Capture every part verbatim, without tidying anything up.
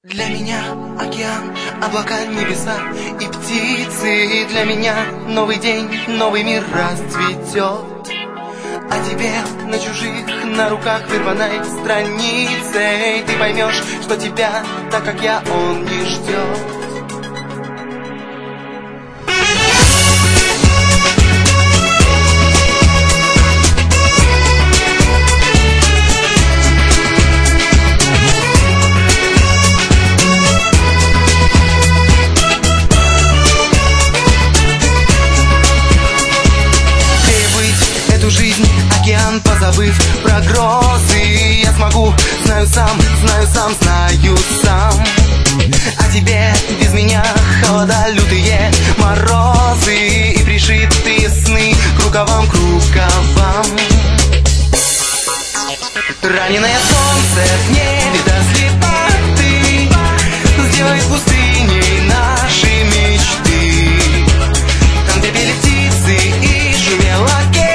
Для меня океан, облака, небеса и птицы. Для меня новый день, новый мир расцветет. А тебе на чужих, на руках вырванной страницей ты поймешь, что тебя, так как я, он не ждет. Жизнь, океан, позабыв про грозы, я смогу, знаю сам, знаю сам, знаю сам. А тебе без меня холода, лютые морозы и пришитые сны к рукавам, к рукавам. Раненое солнце в небе до слепоты сделает пустыней наши мечты. Там, где пели птицы и шумел океан,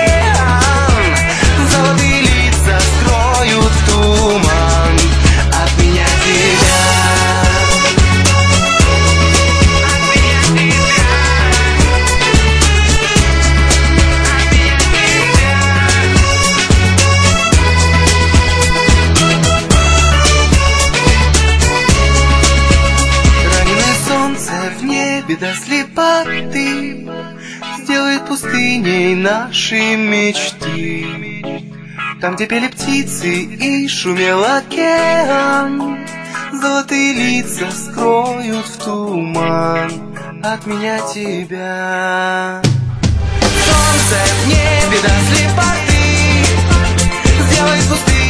до слепоты сделает пустыней наши мечты. Там, где пели птицы и шумел океан, золотые лица скроют в туман от меня тебя. Солнце в небе до слепоты сделает пустыней